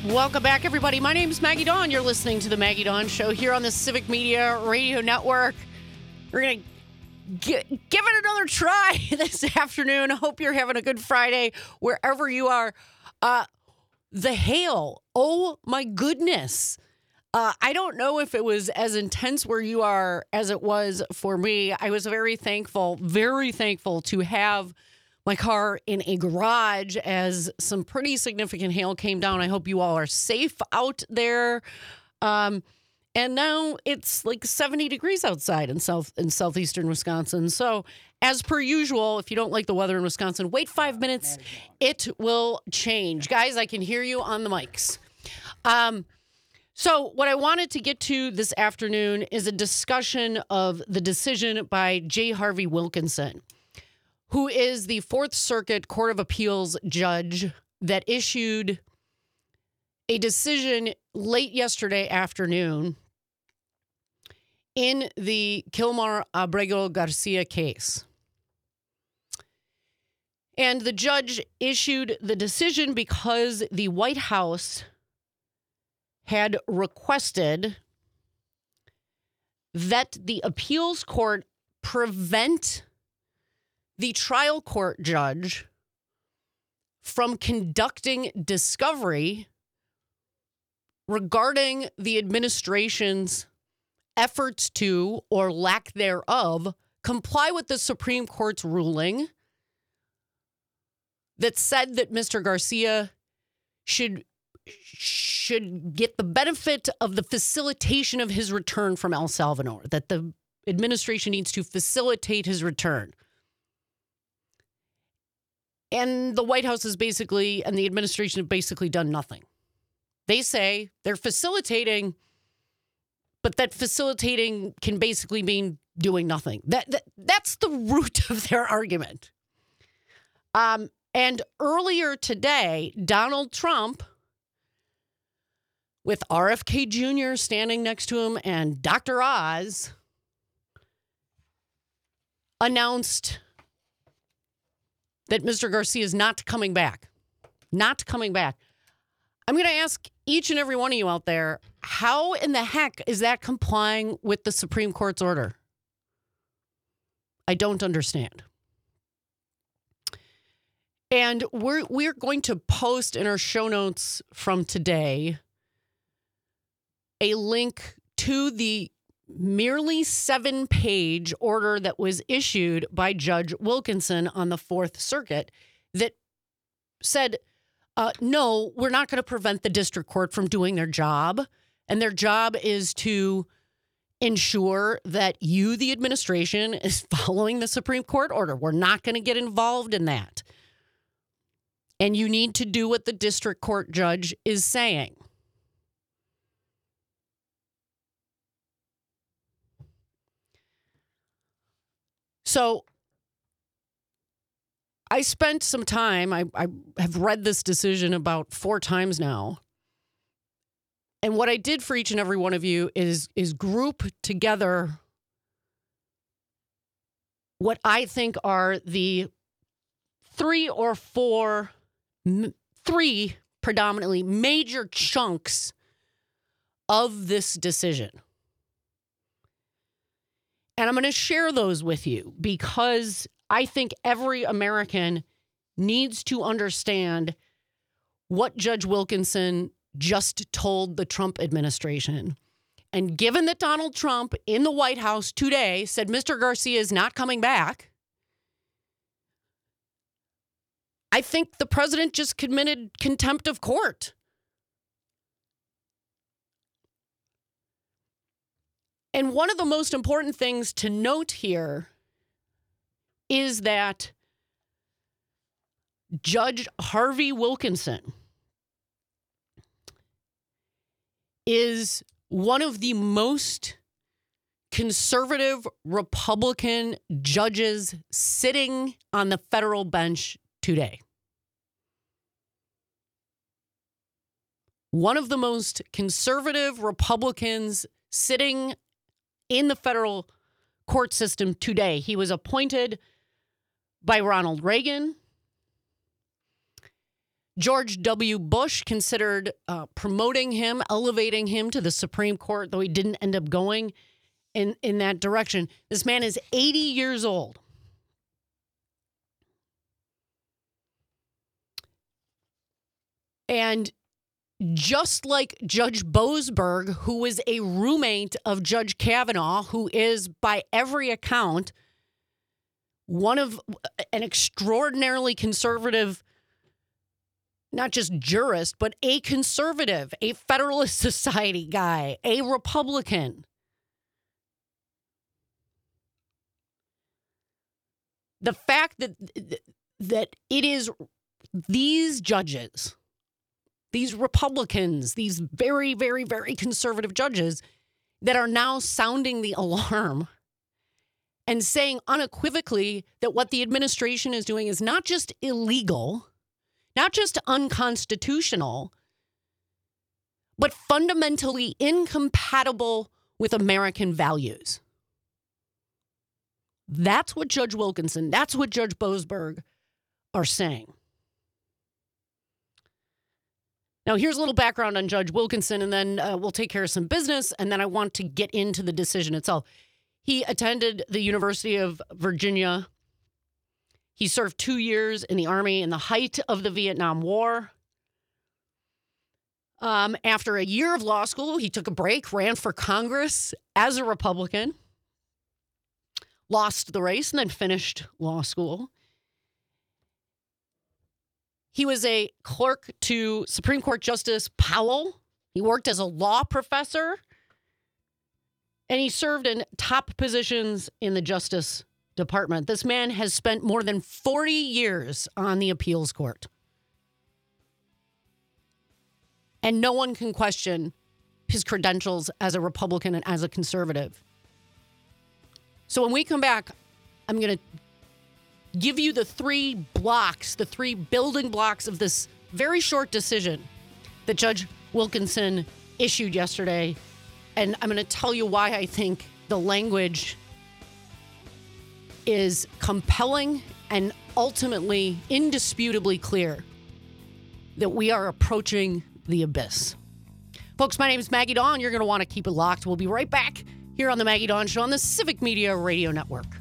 Welcome back, everybody. My name is Maggie Dawn. You're listening to the Maggie Dawn Show here on the Civic Media Radio Network. We're going to give it another try this afternoon. I hope you're having a good Friday wherever you are. The hail. Oh, my goodness. I don't know if it was as intense where you are as it was for me. I was very thankful to have my car in a garage as some pretty significant hail came down. I hope you all are safe out there. And now it's like 70 degrees outside in southeastern Wisconsin. So as per usual, if you don't like the weather in Wisconsin, wait 5 minutes. It will change. Guys, I can hear you on the mics. So what I wanted to get to this afternoon is a discussion of the decision by J. Harvie Wilkinson, who is the Fourth Circuit Court of Appeals judge that issued a decision late yesterday afternoon in the Kilmar Abrego Garcia case. And the judge issued the decision because the White House had requested that the appeals court prevent the trial court judge from conducting discovery regarding the administration's efforts to, or lack thereof, comply with the Supreme Court's ruling that said that Mr. Garcia should get the benefit of the facilitation of his return from El Salvador, that the administration needs to facilitate his return. And the White House is basically, and the administration have basically done nothing. They say they're facilitating, but that facilitating can basically mean doing nothing. That's the root of their argument. And earlier today, Donald Trump, with RFK Jr. standing next to him and Dr. Oz, announced that Mr. Garcia is not coming back. Not coming back. I'm going to ask each and every one of you out there, how in the heck is that complying with the Supreme Court's order? I don't understand. And we're going to post in our show notes from today a link to the merely 7-page order that was issued by Judge Wilkinson on the Fourth Circuit that said, no, we're not going to prevent the district court from doing their job. And their job is to ensure that you, the administration, is following the Supreme Court order. We're not going to get involved in that. And you need to do what the district court judge is saying. So I spent some time, I have read this decision about 4 times now. And what I did for each and every one of you is group together what I think are the 3 predominantly major chunks of this decision. And I'm going to share those with you because I think every American needs to understand what Judge Wilkinson just told the Trump administration. And given that Donald Trump in the White House today said Mr. Garcia is not coming back, I think the president just committed contempt of court. And one of the most important things to note here is that Judge Harvie Wilkinson is one of the most conservative Republican judges sitting on the federal bench today. One of the most conservative Republicans sitting in the federal court system today. He was appointed by Ronald Reagan. George W. Bush considered promoting him, elevating him to the Supreme Court, though he didn't end up going in that direction. This man is 80 years old. And just like Judge Boasberg, who was a roommate of Judge Kavanaugh, who is, by every account, an extraordinarily conservative, not just jurist, but a conservative, a Federalist Society guy, a Republican. The fact that it is these judges, these Republicans, these very, very, very conservative judges that are now sounding the alarm and saying unequivocally that what the administration is doing is not just illegal, not just unconstitutional, but fundamentally incompatible with American values. That's what Judge Wilkinson, that's what Judge Boasberg are saying. Now, here's a little background on Judge Wilkinson, and then we'll take care of some business, and then I want to get into the decision itself. He attended the University of Virginia. He served 2 years in the Army in the height of the Vietnam War. After a year of law school, he took a break, ran for Congress as a Republican, lost the race, and then finished law school. He was a clerk to Supreme Court Justice Powell. He worked as a law professor, and he served in top positions in the Justice Department. This man has spent more than 40 years on the appeals court. And no one can question his credentials as a Republican and as a conservative. So when we come back, I'm going to give you the three building blocks of this very short decision that Judge Wilkinson issued yesterday. And I'm going to tell you why I think the language is compelling and ultimately indisputably clear that we are approaching the abyss. Folks, my name is Maggie Dawn. You're going to want to keep it locked. We'll be right back here on the Maggie Dawn Show on the Civic Media Radio Network.